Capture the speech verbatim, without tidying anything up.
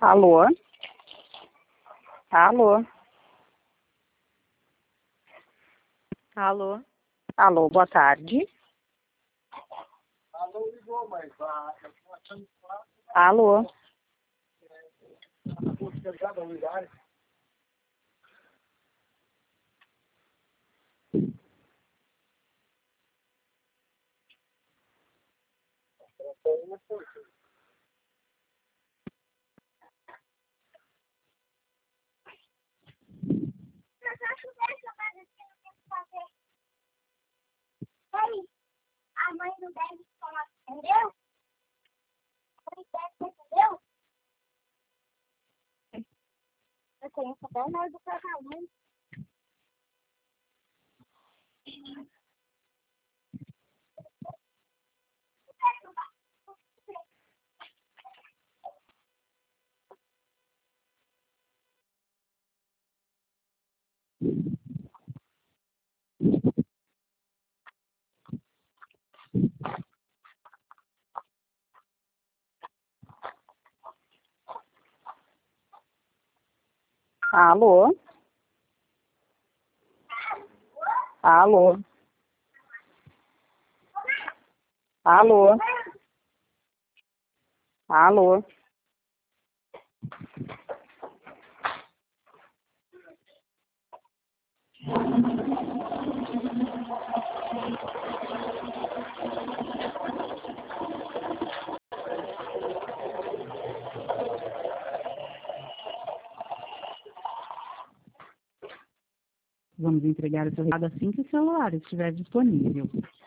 Alô? Alô? Alô? Alô, boa tarde. Alô, ligou, mas a... Alô? a lugar. Ei, a mãe não deve falar, entendeu? A mãe deve, entendeu? Eu conheço até o nome do casamento. Alô? Alô? Alô? Alô? Vamos entregar o seu recado assim que o celular estiver disponível.